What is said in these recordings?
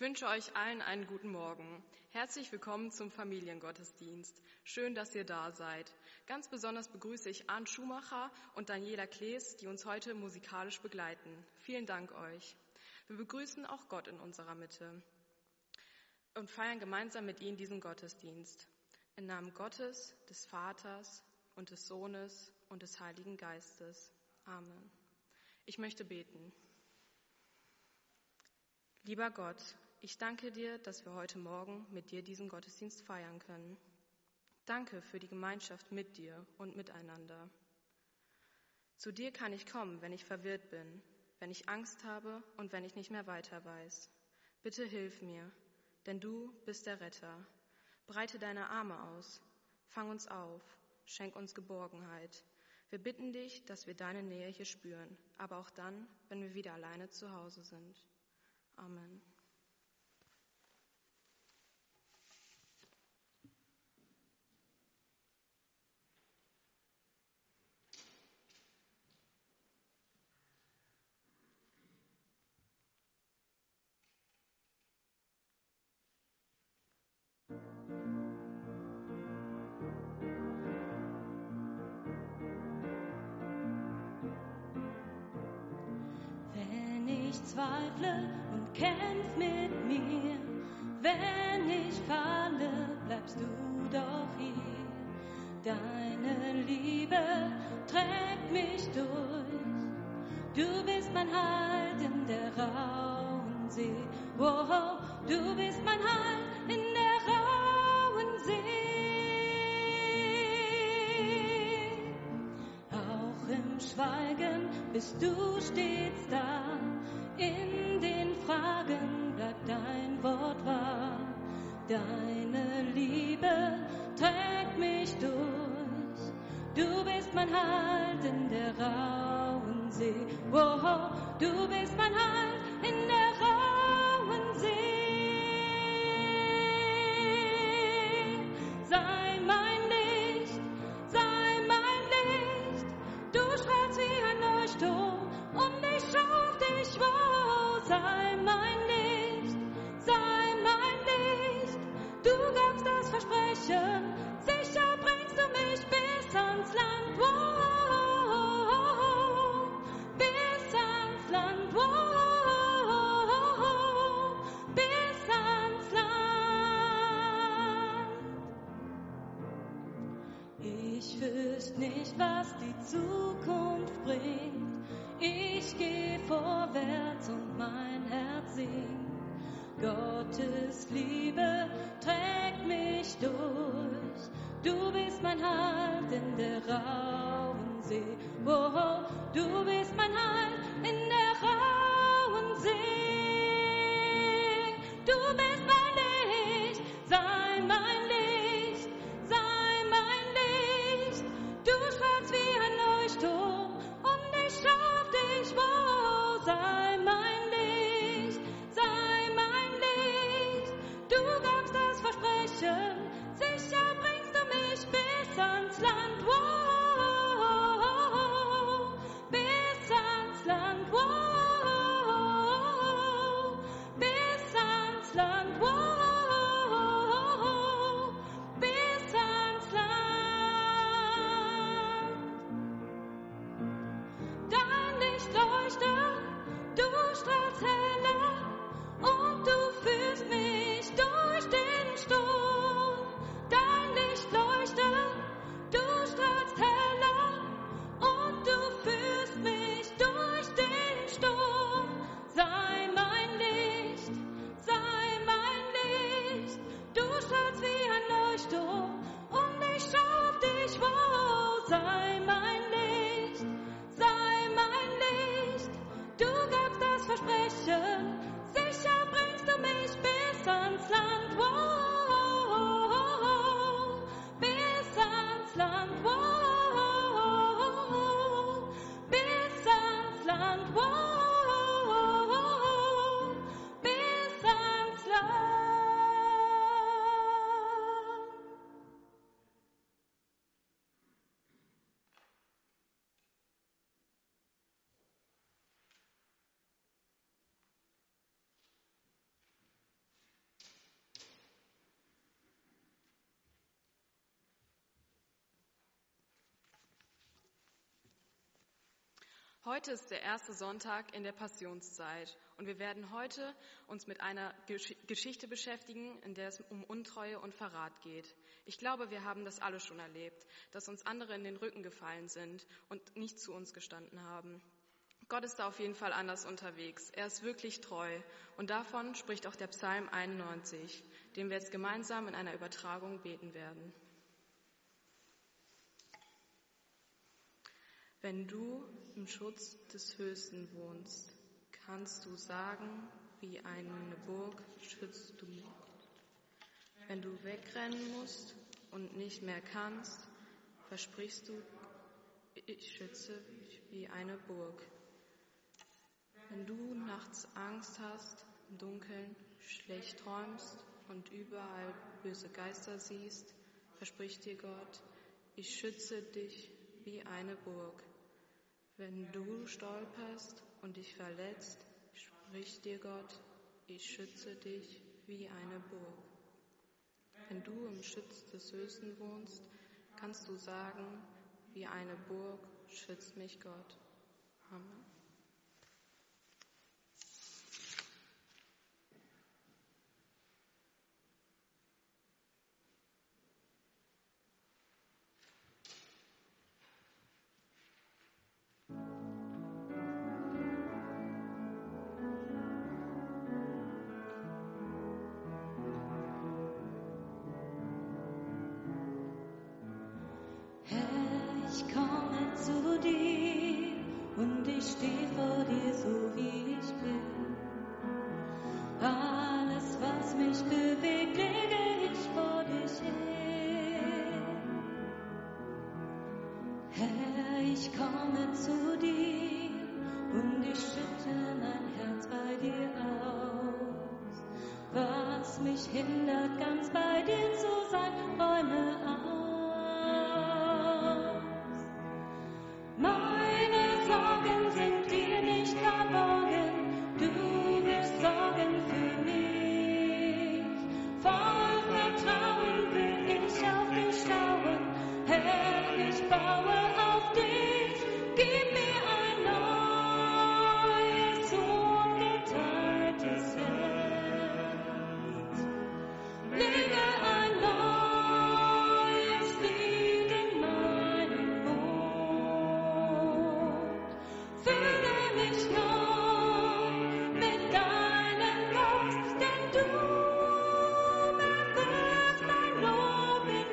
wünsche euch allen einen guten Morgen. Herzlich willkommen zum Familiengottesdienst. Schön, dass ihr da seid. Ganz besonders begrüße ich Arndt Schumacher und Daniela Klees, die uns heute musikalisch begleiten. Vielen Dank euch. Wir begrüßen auch Gott in unserer Mitte und feiern gemeinsam mit ihnen diesen Gottesdienst. Im Namen Gottes, des Vaters und des Sohnes und des Heiligen Geistes. Amen. Ich möchte beten. Lieber Gott, ich danke dir, dass wir heute Morgen mit dir diesen Gottesdienst feiern können. Danke für die Gemeinschaft mit dir und miteinander. Zu dir kann ich kommen, wenn ich verwirrt bin, wenn ich Angst habe und wenn ich nicht mehr weiter weiß. Bitte hilf mir, denn du bist der Retter. Breite deine Arme aus, fang uns auf, schenk uns Geborgenheit. Wir bitten dich, dass wir deine Nähe hier spüren, aber auch dann, wenn wir wieder alleine zu Hause sind. Amen. Wenn ich zweifle und kämpf mit mir, wenn ich falle, bleibst du doch hier. Deine Liebe trägt mich durch. Du bist mein Halt in der rauen See. Oh, du bist mein Halt in der rauen See. Auch im Schweigen bist du stets da. In den Fragen bleibt dein Wort wahr. Deine Liebe trägt mich durch. Du bist mein Halt in der rauen See. Oh, du bist mein Halt in der rauen See. Sei mein Licht, sei mein Licht. Du strahlst wie ein Leuchtturm und ich schau auf dich, wow. Sei mein Licht, sei mein Licht. Du gabst das Versprechen, sicher bringst du mich bis ans Land, wow. Bis ans Land, wow. Bis ans Land. Ich wüsste nicht, was die Zukunft bringt. Ich geh vorwärts und mein Herz singt. Gottes Liebe trägt mich durch. Du bist mein Halt in der rauen See. Oh, du bist mein Halt in der rauen See. Du bist mein Licht, sei mein Licht, sei mein Licht. Du strahlst wie ein Leuchtturm und ich schau auf dich, wow. Sei mein Licht, sei mein Licht. Du gabst das Versprechen, sicher bringst du mich bis ans Land, wow. Bis ans Land, wow. Heute ist der erste Sonntag in der Passionszeit und wir werden heute uns mit einer Geschichte beschäftigen, in der es um Untreue und Verrat geht. Ich glaube, wir haben das alle schon erlebt, dass uns andere in den Rücken gefallen sind und nicht zu uns gestanden haben. Gott ist da auf jeden Fall anders unterwegs. Er ist wirklich treu und davon spricht auch der Psalm 91, den wir jetzt gemeinsam in einer Übertragung beten werden. Wenn du im Schutz des Höchsten wohnst, kannst du sagen, wie eine Burg schützt du mich. Wenn du wegrennen musst und nicht mehr kannst, versprichst du, ich schütze dich wie eine Burg. Wenn du nachts Angst hast, im Dunkeln schlecht träumst und überall böse Geister siehst, verspricht dir Gott, ich schütze dich wie eine Burg. Wenn du stolperst und dich verletzt, spricht dir Gott, ich schütze dich wie eine Burg. Wenn du im Schutz des Höchsten wohnst, kannst du sagen, wie eine Burg schützt mich Gott. Amen. Zu dir und ich stehe vor dir so wie ich bin. Alles, was mich bewegt, lege ich vor dich hin. Herr, ich komme zu dir und ich schütte mein Herz bei dir aus. Was mich hindert, ganz bei dir zu sein, räume aus. Meine Sorgen sind dir nicht verborgen, du wirst sorgen für mich. Voll Vertrauen will ich auf dich schauen, Herr, ich baue auf dich. Gib mir ein neues, ungeteiltes Herz. Lege ein neues Lied in meinen Mund. Fülle mich neu mit deinem Geist, denn du erweckst mein Lob in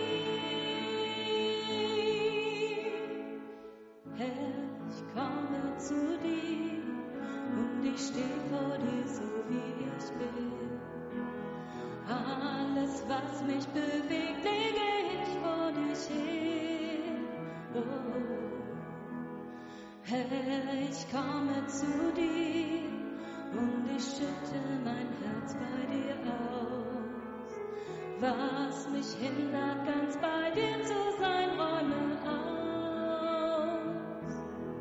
mir. Herr, ich komme zu dir und ich stehe vor dir so wie ich bin. Alles, was mich bewegt, lege ich vor dich hin. Oh. Herr, ich komme zu dir und ich schütte mein Herz bei dir aus. Was mich hindert, ganz bei dir zu sein, räume aus.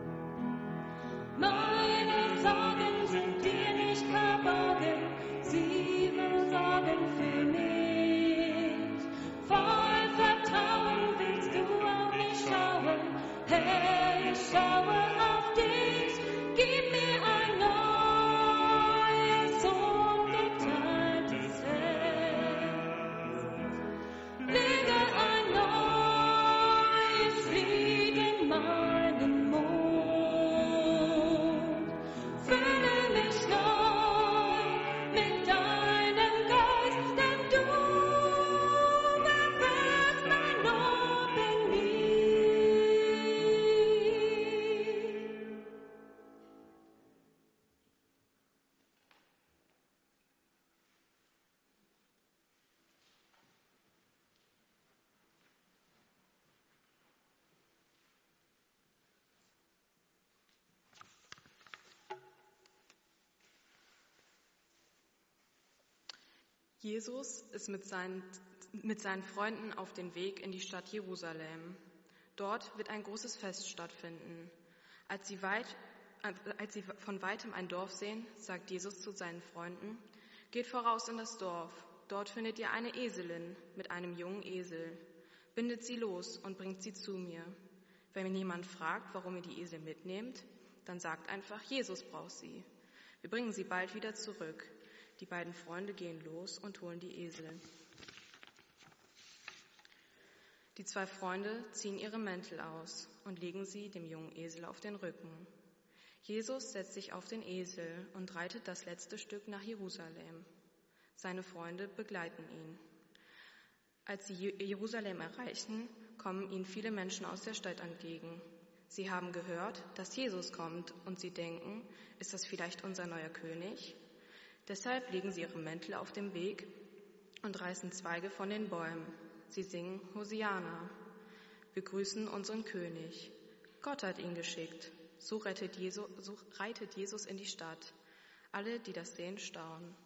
Meine Sorgen sind dir nicht verborgen, sie will sorgen für mich. Voll Vertrauen willst du auf mich schauen, Herr, ich schaue auf dich. Gib mir ein neues, ungeteiltes Herz. Lege ein neues Lied in meinen Mund. Fülle mich neu mit deinem Geist, denn du erweckst mein Lob in mir. Jesus ist mit seinen Freunden auf den Weg in die Stadt Jerusalem. Dort wird ein großes Fest stattfinden. Als sie von weitem ein Dorf sehen, sagt Jesus zu seinen Freunden, geht voraus in das Dorf. Dort findet ihr eine Eselin mit einem jungen Esel. Bindet sie los und bringt sie zu mir. Wenn jemand fragt, warum ihr die Esel mitnehmt, dann sagt einfach, Jesus braucht sie. Wir bringen sie bald wieder zurück. Die beiden Freunde gehen los und holen die Esel. Die 2 Freunde ziehen ihre Mäntel aus und legen sie dem jungen Esel auf den Rücken. Jesus setzt sich auf den Esel und reitet das letzte Stück nach Jerusalem. Seine Freunde begleiten ihn. Als sie Jerusalem erreichen, kommen ihnen viele Menschen aus der Stadt entgegen. Sie haben gehört, dass Jesus kommt und sie denken, ist das vielleicht unser neuer König? Deshalb legen sie ihre Mäntel auf dem Weg und reißen Zweige von den Bäumen. Sie singen Hosianna. Wir grüßen unseren König. Gott hat ihn geschickt. So reitet Jesus in die Stadt. Alle, die das sehen, staunen.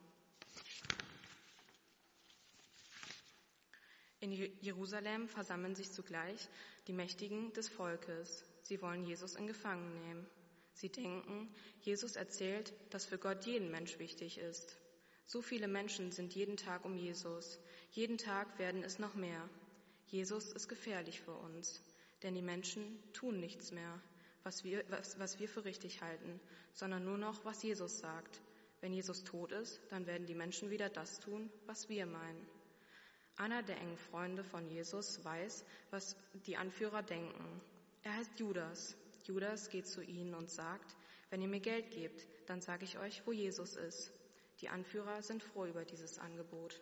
In Jerusalem versammeln sich zugleich die Mächtigen des Volkes. Sie wollen Jesus in Gefangen nehmen. Sie denken, Jesus erzählt, dass für Gott jeden Mensch wichtig ist. So viele Menschen sind jeden Tag um Jesus. Jeden Tag werden es noch mehr. Jesus ist gefährlich für uns, denn die Menschen tun nichts mehr, was wir für richtig halten, sondern nur noch, was Jesus sagt. Wenn Jesus tot ist, dann werden die Menschen wieder das tun, was wir meinen. Einer der engen Freunde von Jesus weiß, was die Anführer denken. Er heißt Judas. Judas geht zu ihnen und sagt, wenn ihr mir Geld gebt, dann sage ich euch, wo Jesus ist. Die Anführer sind froh über dieses Angebot.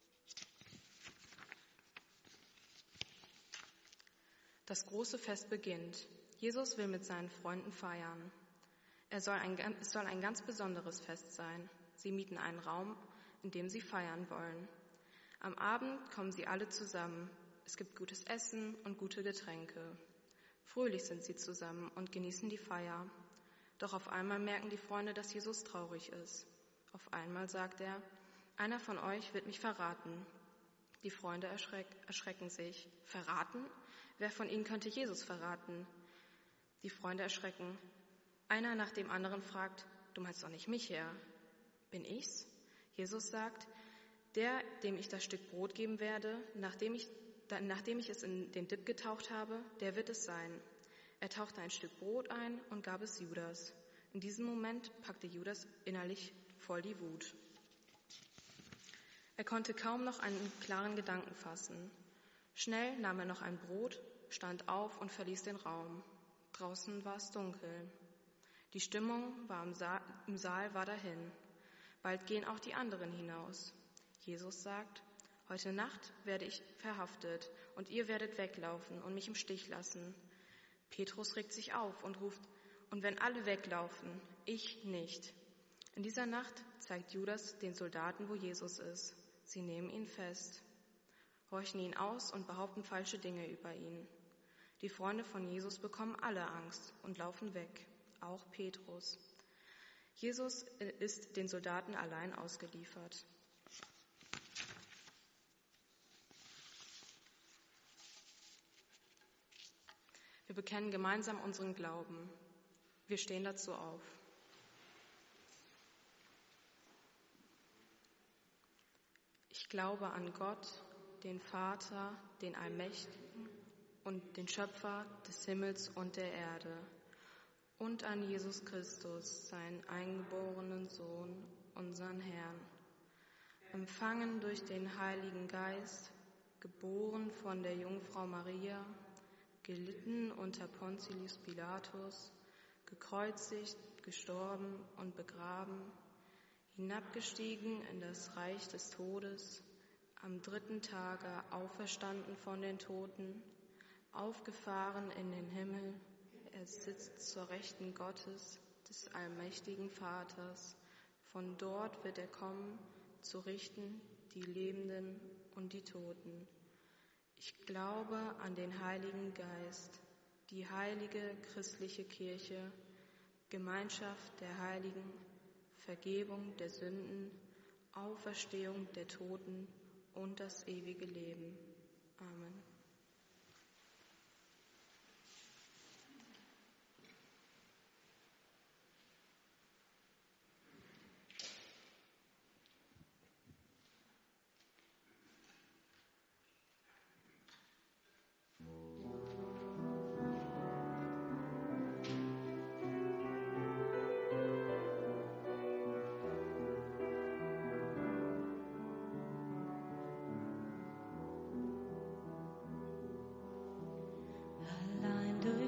Das große Fest beginnt. Jesus will mit seinen Freunden feiern. Es soll ein ganz besonderes Fest sein. Sie mieten einen Raum, in dem sie feiern wollen. Am Abend kommen sie alle zusammen. Es gibt gutes Essen und gute Getränke. Fröhlich sind sie zusammen und genießen die Feier. Doch auf einmal merken die Freunde, dass Jesus traurig ist. Auf einmal sagt er, einer von euch wird mich verraten. Die Freunde erschrecken sich. Verraten? Wer von ihnen könnte Jesus verraten? Die Freunde erschrecken. Einer nach dem anderen fragt, du meinst doch nicht mich, Herr? Bin ich's? Jesus sagt, der, dem ich das Stück Brot geben werde, nachdem ich es in den Dipp getaucht habe, der wird es sein. Er tauchte ein Stück Brot ein und gab es Judas. In diesem Moment packte Judas innerlich voll die Wut. Er konnte kaum noch einen klaren Gedanken fassen. Schnell nahm er noch ein Brot, stand auf und verließ den Raum. Draußen war es dunkel. Die Stimmung im Saal war dahin. Bald gehen auch die anderen hinaus. Jesus sagt, heute Nacht werde ich verhaftet und ihr werdet weglaufen und mich im Stich lassen. Petrus regt sich auf und ruft, und wenn alle weglaufen, ich nicht. In dieser Nacht zeigt Judas den Soldaten, wo Jesus ist. Sie nehmen ihn fest, horchen ihn aus und behaupten falsche Dinge über ihn. Die Freunde von Jesus bekommen alle Angst und laufen weg, auch Petrus. Jesus ist den Soldaten allein ausgeliefert. Wir bekennen gemeinsam unseren Glauben. Wir stehen dazu auf. Ich glaube an Gott, den Vater, den Allmächtigen und den Schöpfer des Himmels und der Erde und an Jesus Christus, seinen eingeborenen Sohn, unseren Herrn, empfangen durch den Heiligen Geist, geboren von der Jungfrau Maria, gelitten unter Pontius Pilatus, gekreuzigt, gestorben und begraben, hinabgestiegen in das Reich des Todes, am 3. Tage auferstanden von den Toten, aufgefahren in den Himmel, er sitzt zur Rechten Gottes, des allmächtigen Vaters. Von dort wird er kommen, zu richten die Lebenden und die Toten. Ich glaube an den Heiligen Geist, die heilige christliche Kirche, Gemeinschaft der Heiligen, Vergebung der Sünden, Auferstehung der Toten und das ewige Leben. Amen.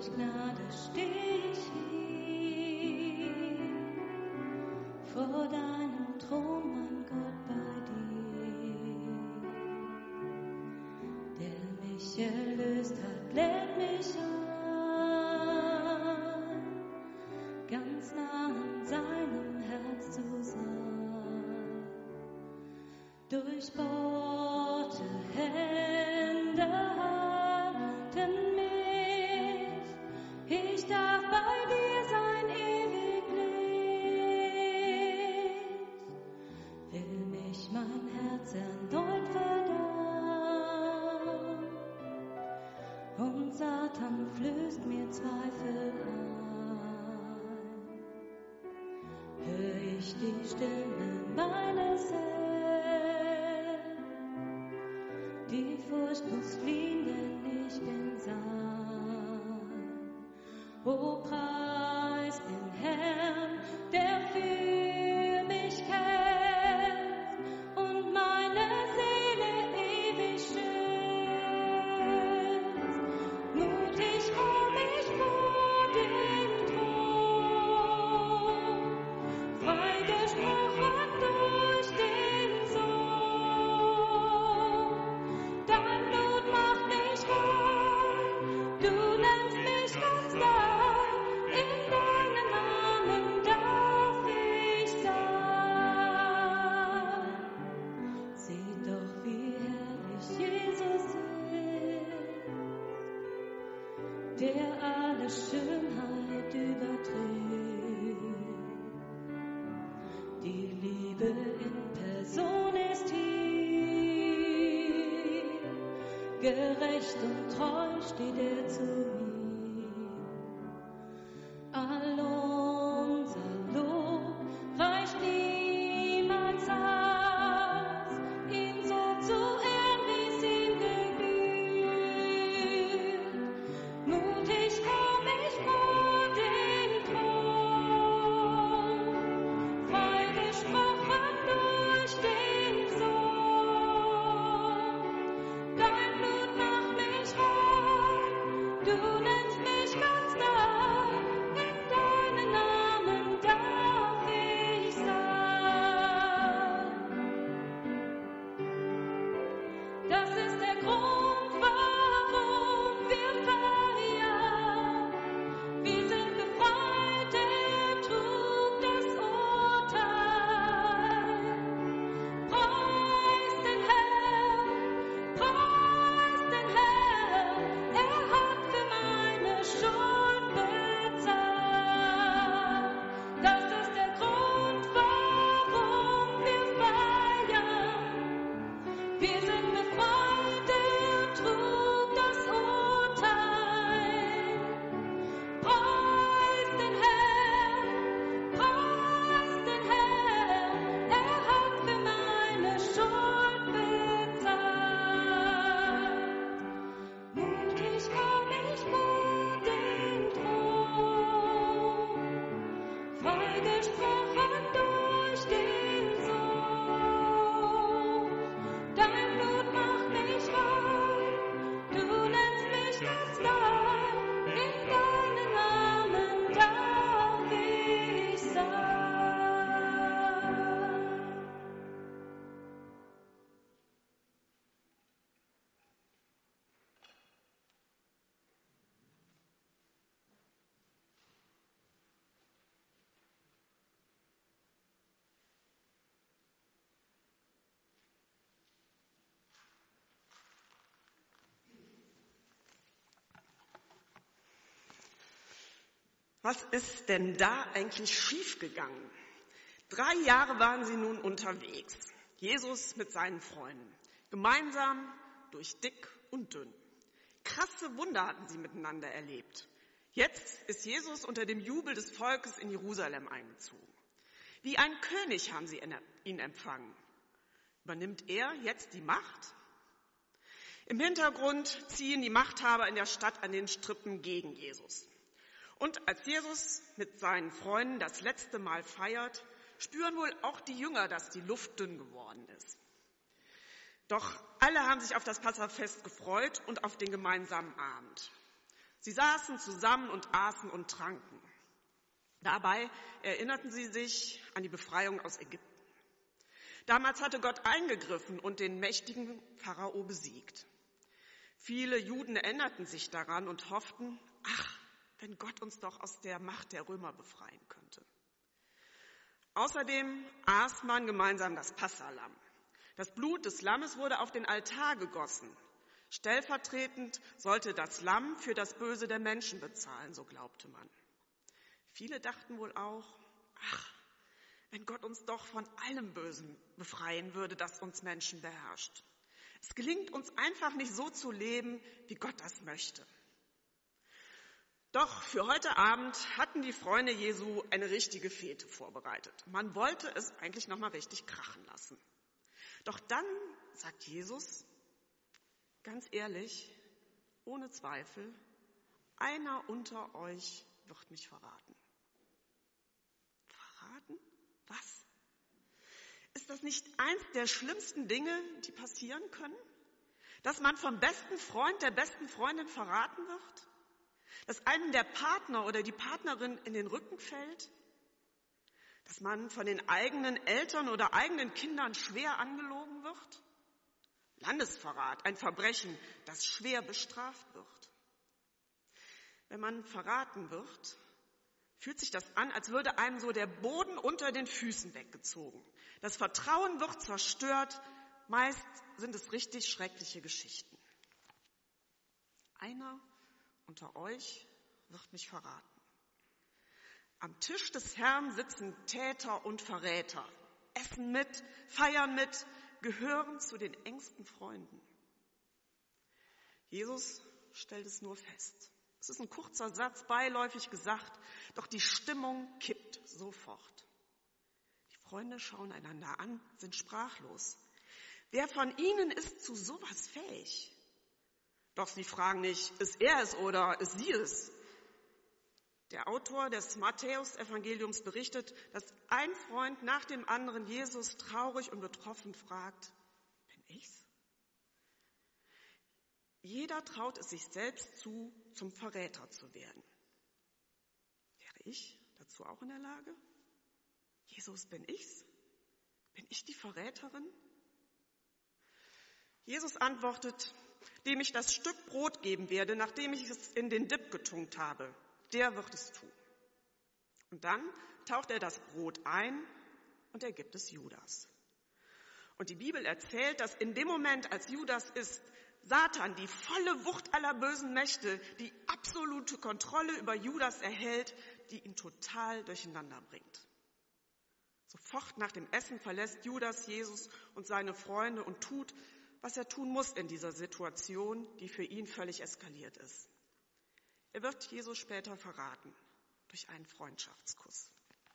Gnade steh ich hier vor deinem Thron, mein Gott, bei dir. Der mich erlöst hat, lädt mich ein, ganz nah an seinem Herz zu sein. Durchbohrte Hände halten mich, ich darf bei dir sein ewig Licht. Will mich mein Herz erneut verdauen und Satan flößt mir Zweifel ein. Hör ich die Stimme meines Herrn, die Furcht muss fliehen, denn ich bin sein. O preis den Herrn, der für mich kämpft und meine Seele ewig schützt. Mutig komm ich vor den Thron, freigesprochen durch den Sohn. Dein Blut macht mich rein, du nennst mich ganz dein, in deinen Namen darf ich sein. Seht doch, wie herrlich Jesus ist, der alle Schönheit übertrifft. Die Liebe in Person ist hier, gerecht und treu steht er zu mir. All unser Lob reicht niemals aus, ihn so zu ehren, wie's ihm gebührt. Mutig komm ich vor den Thron, freigesprochen durch den Sohn. Dein Blut macht mich rein, du nennst mich ganz nah, in deinen Namen darf ich sein. Das ist der Grund, warum wir feiern. Wir sind befreit, er trug das Urteil. Preis den Herrn, er hat für meine Schuld bezahlt. Das ist der Grund, warum wir feiern. Wir sind befreit, er trug das Urteil. Preis den Herrn, er hat für meine Schuld bezahlt. Mutig komm ich vor den Thron, freigesprochen durch den Sohn. Dein Blut macht mich rein, du nennst mich ganz dein, in deinen Namen darf ich sein. Was ist denn da eigentlich schiefgegangen? 3 Jahre waren sie nun unterwegs, Jesus mit seinen Freunden, gemeinsam durch dick und dünn. Krasse Wunder hatten sie miteinander erlebt. Jetzt ist Jesus unter dem Jubel des Volkes in Jerusalem eingezogen. Wie ein König haben sie ihn empfangen. Übernimmt er jetzt die Macht? Im Hintergrund ziehen die Machthaber in der Stadt an den Strippen gegen Jesus. Und als Jesus mit seinen Freunden das letzte Mal feiert, spüren wohl auch die Jünger, dass die Luft dünn geworden ist. Doch alle haben sich auf das Passafest gefreut und auf den gemeinsamen Abend. Sie saßen zusammen und aßen und tranken. Dabei erinnerten sie sich an die Befreiung aus Ägypten. Damals hatte Gott eingegriffen und den mächtigen Pharao besiegt. Viele Juden erinnerten sich daran und hofften, wenn Gott uns doch aus der Macht der Römer befreien könnte. Außerdem aß man gemeinsam das Passalamm. Das Blut des Lammes wurde auf den Altar gegossen. Stellvertretend sollte das Lamm für das Böse der Menschen bezahlen, so glaubte man. Viele dachten wohl auch, wenn Gott uns doch von allem Bösen befreien würde, das uns Menschen beherrscht. Es gelingt uns einfach nicht so zu leben, wie Gott das möchte. Doch für heute Abend hatten die Freunde Jesu eine richtige Fete vorbereitet. Man wollte es eigentlich nochmal richtig krachen lassen. Doch dann sagt Jesus, ganz ehrlich, ohne Zweifel, einer unter euch wird mich verraten. Verraten? Was? Ist das nicht eins der schlimmsten Dinge, die passieren können? Dass man vom besten Freund, der besten Freundin verraten wird? Dass einem der Partner oder die Partnerin in den Rücken fällt? Dass man von den eigenen Eltern oder eigenen Kindern schwer angelogen wird? Landesverrat, ein Verbrechen, das schwer bestraft wird. Wenn man verraten wird, fühlt sich das an, als würde einem so der Boden unter den Füßen weggezogen. Das Vertrauen wird zerstört, meist sind es richtig schreckliche Geschichten. Einer unter euch wird mich verraten. Am Tisch des Herrn sitzen Täter und Verräter, essen mit, feiern mit, gehören zu den engsten Freunden. Jesus stellt es nur fest. Es ist ein kurzer Satz, beiläufig gesagt, doch die Stimmung kippt sofort. Die Freunde schauen einander an, sind sprachlos. Wer von ihnen ist zu sowas fähig? Doch sie fragen nicht, ist er es oder ist sie es? Der Autor des Matthäus-Evangeliums berichtet, dass ein Freund nach dem anderen Jesus traurig und betroffen fragt, bin ich's? Jeder traut es sich selbst zu, zum Verräter zu werden. Wäre ich dazu auch in der Lage? Jesus, bin ich's? Bin ich die Verräterin? Jesus antwortet, dem ich das Stück Brot geben werde, nachdem ich es in den Dipp getunkt habe, der wird es tun. Und dann taucht er das Brot ein und er gibt es Judas. Und die Bibel erzählt, dass in dem Moment, als Judas isst, Satan die volle Wucht aller bösen Mächte, die absolute Kontrolle über Judas erhält, die ihn total durcheinander bringt. Sofort nach dem Essen verlässt Judas Jesus und seine Freunde und tut, was er tun muss in dieser Situation, die für ihn völlig eskaliert ist. Er wird Jesus später verraten durch einen Freundschaftskuss.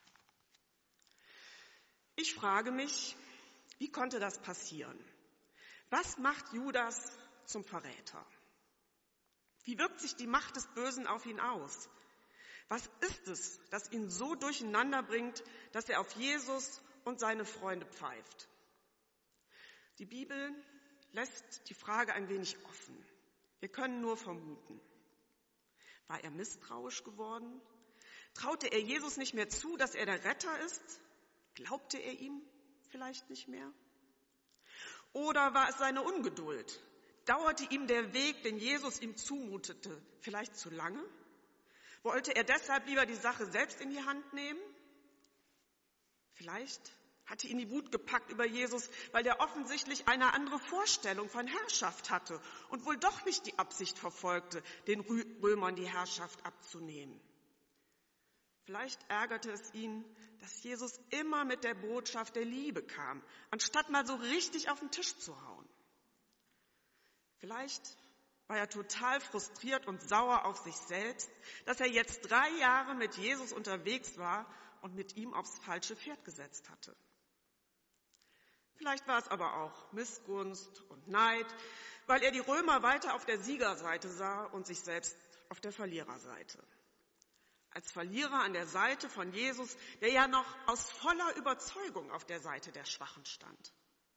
Ich frage mich, wie konnte das passieren? Was macht Judas zum Verräter? Wie wirkt sich die Macht des Bösen auf ihn aus? Was ist es, das ihn so durcheinander bringt, dass er auf Jesus und seine Freunde pfeift? Die Bibel lässt die Frage ein wenig offen. Wir können nur vermuten. War er misstrauisch geworden? Traute er Jesus nicht mehr zu, dass er der Retter ist? Glaubte er ihm vielleicht nicht mehr? Oder war es seine Ungeduld? Dauerte ihm der Weg, den Jesus ihm zumutete, vielleicht zu lange? Wollte er deshalb lieber die Sache selbst in die Hand nehmen? Vielleicht hatte ihn die Wut gepackt über Jesus, weil er offensichtlich eine andere Vorstellung von Herrschaft hatte und wohl doch nicht die Absicht verfolgte, den Römern die Herrschaft abzunehmen. Vielleicht ärgerte es ihn, dass Jesus immer mit der Botschaft der Liebe kam, anstatt mal so richtig auf den Tisch zu hauen. Vielleicht war er total frustriert und sauer auf sich selbst, dass er jetzt 3 Jahre mit Jesus unterwegs war und mit ihm aufs falsche Pferd gesetzt hatte. Vielleicht war es aber auch Missgunst und Neid, weil er die Römer weiter auf der Siegerseite sah und sich selbst auf der Verliererseite. Als Verlierer an der Seite von Jesus, der ja noch aus voller Überzeugung auf der Seite der Schwachen stand.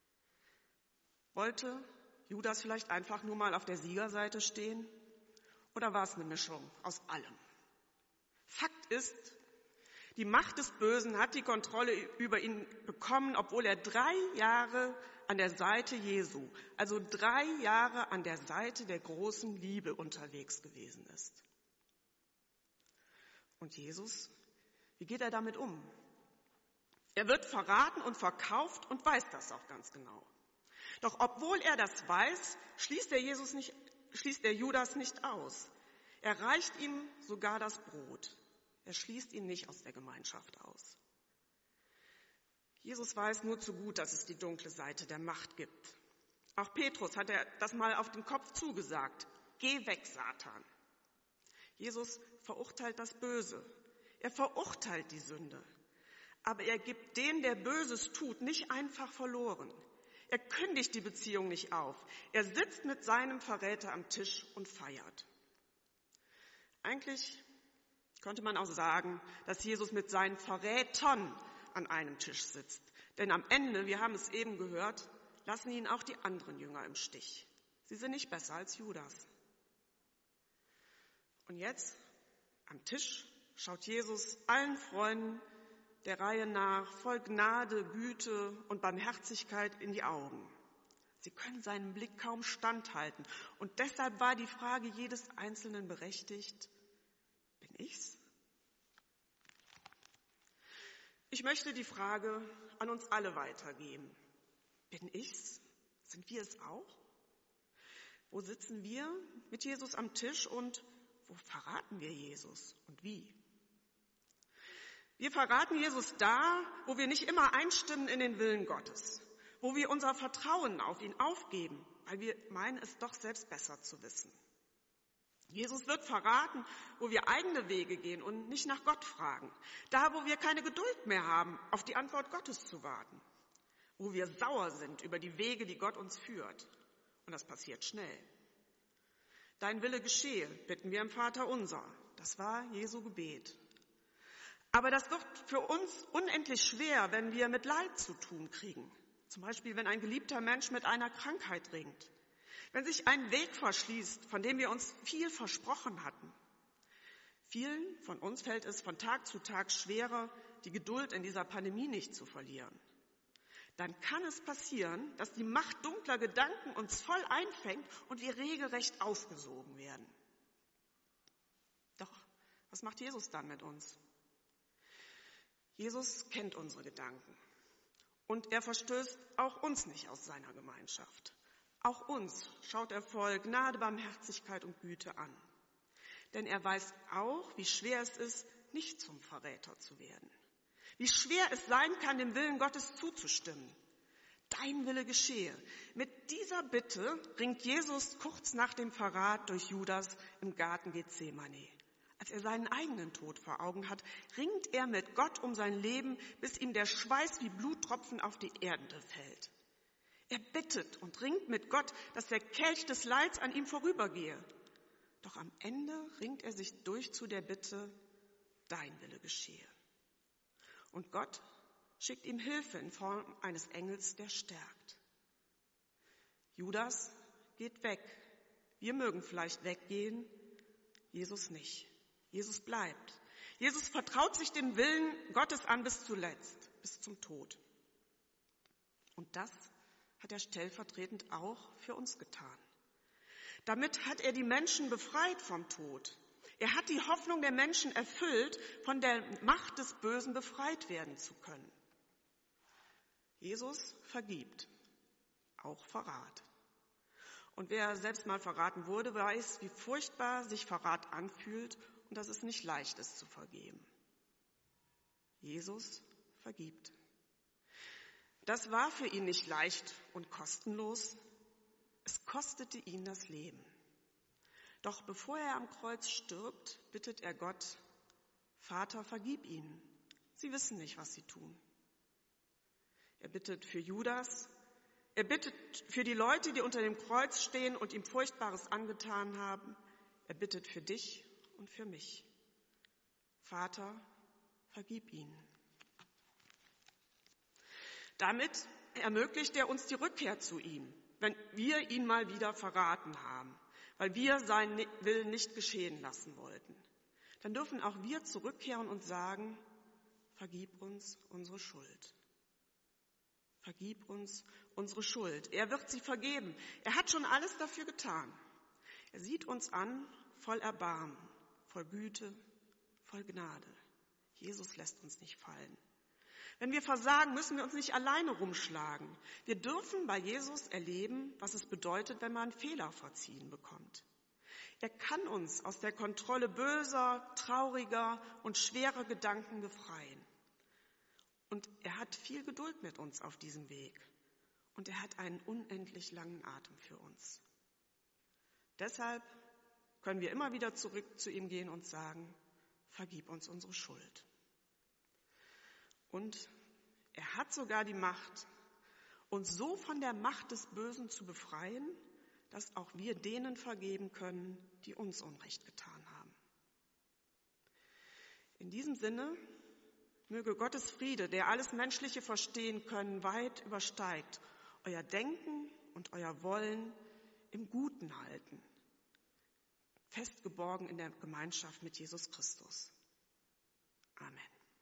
Wollte Judas vielleicht einfach nur mal auf der Siegerseite stehen Oder war es eine Mischung aus allem? Fakt ist, die Macht des Bösen hat die Kontrolle über ihn bekommen, obwohl er 3 Jahre an der Seite Jesu, also 3 Jahre an der Seite der großen Liebe unterwegs gewesen ist. Und Jesus, wie geht er damit um? Er wird verraten und verkauft und weiß das auch ganz genau. Doch obwohl er das weiß, schließt der Judas nicht aus. Er reicht ihm sogar das Brot. Er schließt ihn nicht aus der Gemeinschaft aus. Jesus weiß nur zu gut, dass es die dunkle Seite der Macht gibt. Auch Petrus hat er das mal auf den Kopf zugesagt. Geh weg, Satan. Jesus verurteilt das Böse. Er verurteilt die Sünde. Aber er gibt den, der Böses tut, nicht einfach verloren. Er kündigt die Beziehung nicht auf. Er sitzt mit seinem Verräter am Tisch und feiert. Eigentlich könnte man auch sagen, dass Jesus mit seinen Verrätern an einem Tisch sitzt. Denn am Ende, wir haben es eben gehört, lassen ihn auch die anderen Jünger im Stich. Sie sind nicht besser als Judas. Und jetzt, am Tisch, schaut Jesus allen Freunden der Reihe nach voll Gnade, Güte und Barmherzigkeit in die Augen. Sie können seinem Blick kaum standhalten. Und deshalb war die Frage jedes Einzelnen berechtigt: Bin ich's? Ich möchte die Frage an uns alle weitergeben. Bin ich's? Sind wir es auch? Wo sitzen wir mit Jesus am Tisch und wo verraten wir Jesus und wie? Wir verraten Jesus da, wo wir nicht immer einstimmen in den Willen Gottes, wo wir unser Vertrauen auf ihn aufgeben, weil wir meinen, es doch selbst besser zu wissen. Jesus wird verraten, wo wir eigene Wege gehen und nicht nach Gott fragen, da, wo wir keine Geduld mehr haben, auf die Antwort Gottes zu warten, wo wir sauer sind über die Wege, die Gott uns führt. Und das passiert schnell. Dein Wille geschehe, bitten wir im Vater unser. Das war Jesu Gebet. Aber das wird für uns unendlich schwer, wenn wir mit Leid zu tun kriegen. Zum Beispiel, wenn ein geliebter Mensch mit einer Krankheit ringt. Wenn sich ein Weg verschließt, von dem wir uns viel versprochen hatten. Vielen von uns fällt es von Tag zu Tag schwerer, die Geduld in dieser Pandemie nicht zu verlieren. Dann kann es passieren, dass die Macht dunkler Gedanken uns voll einfängt und wir regelrecht aufgesogen werden. Doch was macht Jesus dann mit uns? Jesus kennt unsere Gedanken und er verstößt auch uns nicht aus seiner Gemeinschaft. Auch uns schaut er voll Gnade, Barmherzigkeit und Güte an. Denn er weiß auch, wie schwer es ist, nicht zum Verräter zu werden. Wie schwer es sein kann, dem Willen Gottes zuzustimmen. Dein Wille geschehe. Mit dieser Bitte ringt Jesus kurz nach dem Verrat durch Judas im Garten Gethsemane. Als er seinen eigenen Tod vor Augen hat, ringt er mit Gott um sein Leben, bis ihm der Schweiß wie Bluttropfen auf die Erde fällt. Er bittet und ringt mit Gott, dass der Kelch des Leids an ihm vorübergehe. Doch am Ende ringt er sich durch zu der Bitte: Dein Wille geschehe. Und Gott schickt ihm Hilfe in Form eines Engels, der stärkt. Judas geht weg. Wir mögen vielleicht weggehen, Jesus nicht. Jesus bleibt. Jesus vertraut sich dem Willen Gottes an bis zuletzt, bis zum Tod. Und das hat er stellvertretend auch für uns getan. Damit hat er die Menschen befreit vom Tod. Er hat die Hoffnung der Menschen erfüllt, von der Macht des Bösen befreit werden zu können. Jesus vergibt, auch Verrat. Und wer selbst mal verraten wurde, weiß, wie furchtbar sich Verrat anfühlt und dass es nicht leicht ist zu vergeben. Jesus vergibt. Das war für ihn nicht leicht und kostenlos. Es kostete ihn das Leben. Doch bevor er am Kreuz stirbt, bittet er Gott: Vater, vergib ihnen. Sie wissen nicht, was sie tun. Er bittet für Judas. Er bittet für die Leute, die unter dem Kreuz stehen und ihm Furchtbares angetan haben. Er bittet für dich und für mich. Vater, vergib ihnen. Damit ermöglicht er uns die Rückkehr zu ihm, wenn wir ihn mal wieder verraten haben. weil wir seinen Willen nicht geschehen lassen wollten, dann dürfen auch wir zurückkehren und sagen, vergib uns unsere Schuld. Vergib uns unsere Schuld. Er wird sie vergeben. Er hat schon alles dafür getan. Er sieht uns an, voll Erbarmen, voll Güte, voll Gnade. Jesus lässt uns nicht fallen. Wenn wir versagen, müssen wir uns nicht alleine rumschlagen. Wir dürfen bei Jesus erleben, was es bedeutet, wenn man Fehler verziehen bekommt. Er kann uns aus der Kontrolle böser, trauriger und schwerer Gedanken befreien. Und er hat viel Geduld mit uns auf diesem Weg. Und er hat einen unendlich langen Atem für uns. Deshalb können wir immer wieder zurück zu ihm gehen und sagen, vergib uns unsere Schuld. Und er hat sogar die Macht, uns so von der Macht des Bösen zu befreien, dass auch wir denen vergeben können, die uns Unrecht getan haben. In diesem Sinne möge Gottes Friede, der alles menschliche Verstehen können, weit übersteigt, euer Denken und euer Wollen im Guten halten, festgeborgen in der Gemeinschaft mit Jesus Christus. Amen.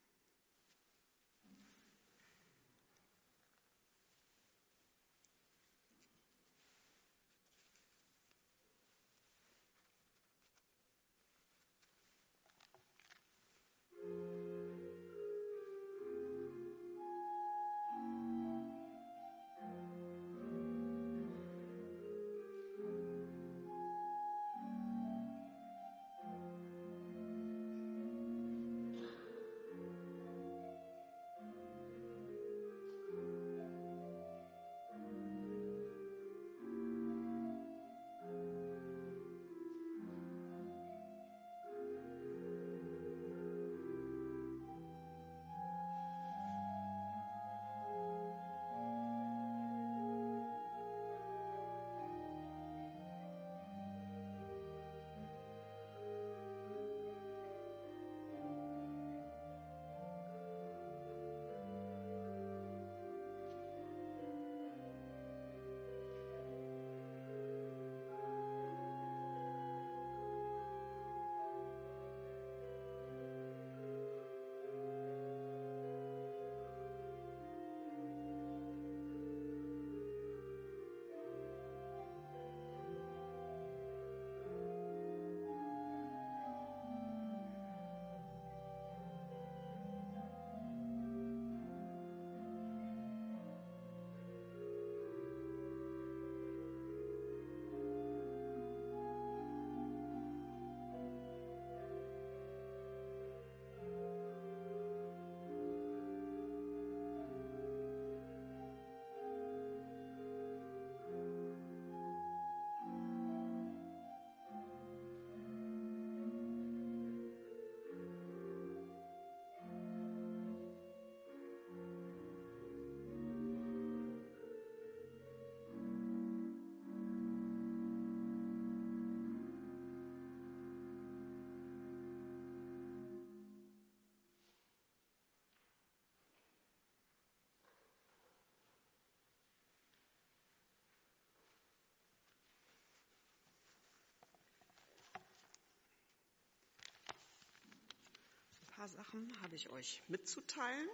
Ein paar Sachen habe ich euch mitzuteilen.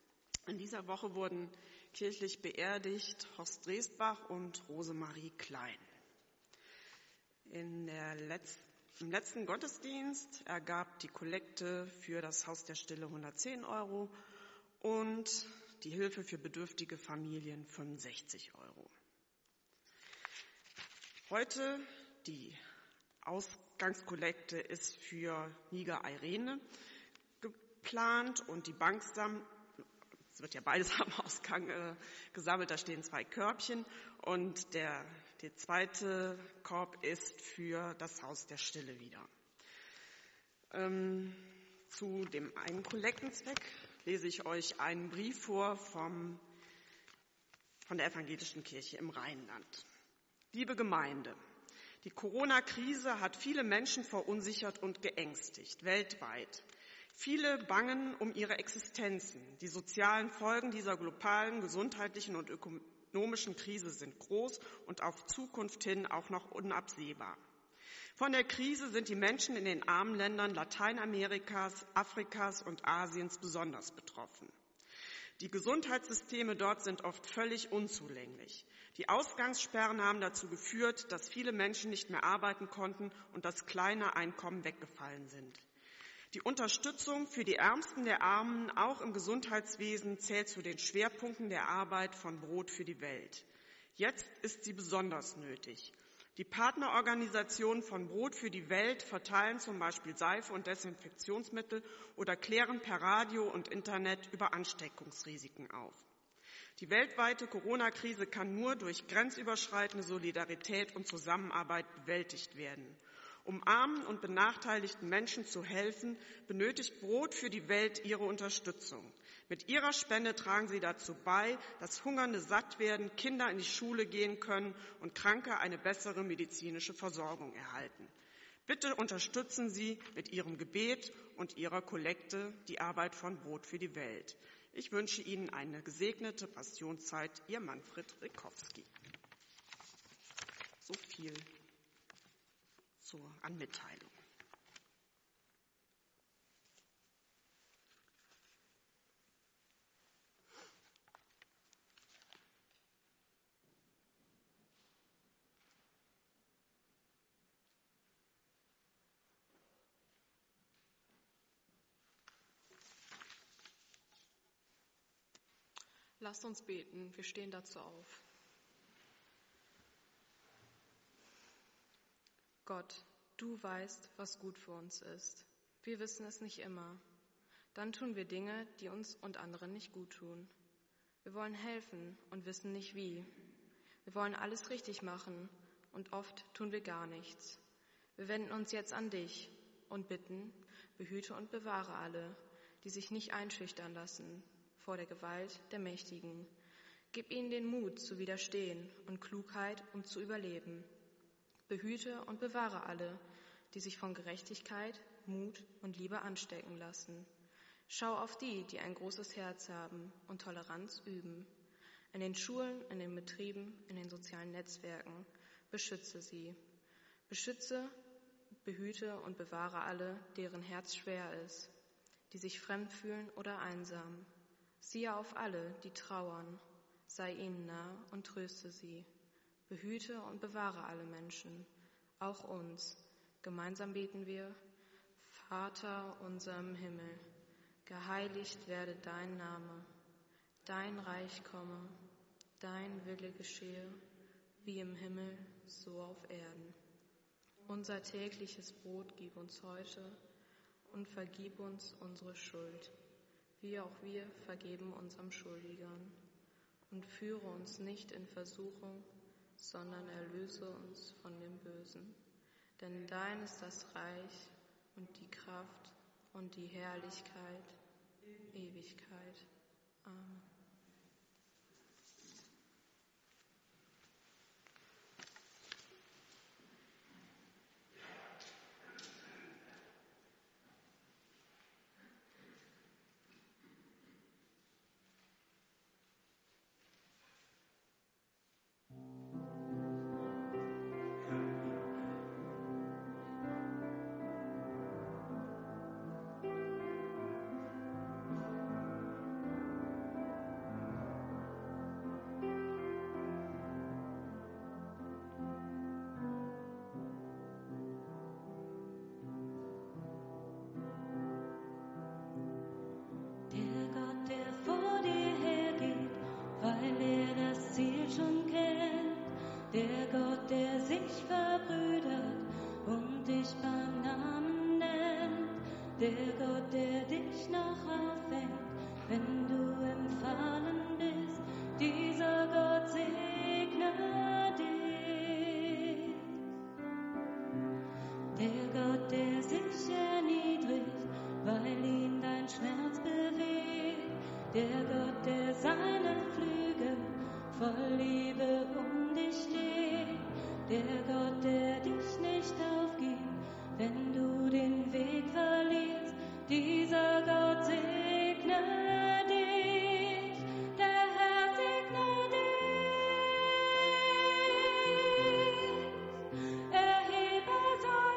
In dieser Woche wurden kirchlich beerdigt Horst Dresbach und Rosemarie Klein. Im letzten Gottesdienst ergab die Kollekte für das Haus der Stille 110 € und die Hilfe für bedürftige Familien 65 €. Heute die Ausgangskollekte ist für Niger Irene geplant und die Bank es wird ja beides am Ausgang gesammelt, da stehen 2 Körbchen und der zweite Korb ist für das Haus der Stille wieder. Zu dem einen Kollektenzweck lese ich euch einen Brief vor von der Evangelischen Kirche im Rheinland. Liebe Gemeinde, die Corona-Krise hat viele Menschen verunsichert und geängstigt, weltweit. Viele bangen um ihre Existenzen. Die sozialen Folgen dieser globalen, gesundheitlichen und ökonomischen Krise sind groß und auf Zukunft hin auch noch unabsehbar. Von der Krise sind die Menschen in den armen Ländern Lateinamerikas, Afrikas und Asiens besonders betroffen. Die Gesundheitssysteme dort sind oft völlig unzulänglich. Die Ausgangssperren haben dazu geführt, dass viele Menschen nicht mehr arbeiten konnten und dass kleine Einkommen weggefallen sind. Die Unterstützung für die Ärmsten der Armen, auch im Gesundheitswesen, zählt zu den Schwerpunkten der Arbeit von Brot für die Welt. Jetzt ist sie besonders nötig. Die Partnerorganisationen von Brot für die Welt verteilen zum Beispiel Seife und Desinfektionsmittel oder klären per Radio und Internet über Ansteckungsrisiken auf. Die weltweite Corona-Krise kann nur durch grenzüberschreitende Solidarität und Zusammenarbeit bewältigt werden. Um armen und benachteiligten Menschen zu helfen, benötigt Brot für die Welt ihre Unterstützung. Mit ihrer Spende tragen sie dazu bei, dass Hungernde satt werden, Kinder in die Schule gehen können und Kranke eine bessere medizinische Versorgung erhalten. Bitte unterstützen Sie mit Ihrem Gebet und Ihrer Kollekte die Arbeit von Brot für die Welt. Ich wünsche Ihnen eine gesegnete Passionszeit, Ihr Manfred Rikowski. So viel an Mitteilung. Lasst uns beten, wir stehen dazu auf. Gott, du weißt, was gut für uns ist. Wir wissen es nicht immer. Dann tun wir Dinge, die uns und anderen nicht gut tun. Wir wollen helfen und wissen nicht wie. Wir wollen alles richtig machen und oft tun wir gar nichts. Wir wenden uns jetzt an dich und bitten, behüte und bewahre alle, die sich nicht einschüchtern lassen vor der Gewalt der Mächtigen. Gib ihnen den Mut zu widerstehen und Klugheit, um zu überleben. Behüte und bewahre alle, die sich von Gerechtigkeit, Mut und Liebe anstecken lassen. Schau auf die, die ein großes Herz haben und Toleranz üben. In den Schulen, in den Betrieben, in den sozialen Netzwerken. Beschütze sie. Beschütze, behüte und bewahre alle, deren Herz schwer ist, die sich fremd fühlen oder einsam. Siehe auf alle, die trauern. Sei ihnen nah und tröste sie. Behüte und bewahre alle Menschen, auch uns. Gemeinsam beten wir: Vater unser im Himmel, geheiligt werde dein Name, dein Reich komme, dein Wille geschehe, wie im Himmel, so auf Erden. Unser tägliches Brot gib uns heute und vergib uns unsere Schuld, wie auch wir vergeben unseren Schuldigern. Und führe uns nicht in Versuchung, sondern erlöse uns von dem Bösen. Denn dein ist das Reich und die Kraft und die Herrlichkeit, Ewigkeit. Amen. Der Gott, der sich verbrüdert und dich beim Namen nennt, der Gott, der dich noch auffängt, wenn du im Fallen bist, dieser Gott segne dich. Der Gott, der sich erniedrigt, weil ihn dein Schmerz bewegt, der Gott, der seine Flügel voll Liebe um dich legt, der Gott, der dich nicht aufgibt, wenn du den Weg verlierst, dieser Gott segne dich, der Herr segne dich, erhebe sein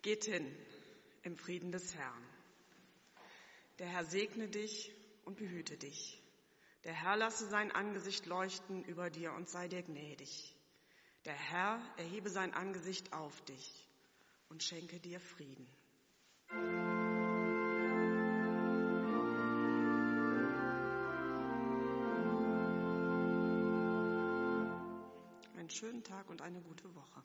Geht hin im Frieden des Herrn. Der Herr segne dich und behüte dich. Der Herr lasse sein Angesicht leuchten über dir und sei dir gnädig. Der Herr erhebe sein Angesicht auf dich und schenke dir Frieden. Einen schönen Tag und eine gute Woche.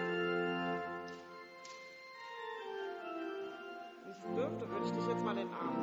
Wenn ich es dürfte, würde ich dich jetzt mal den Arm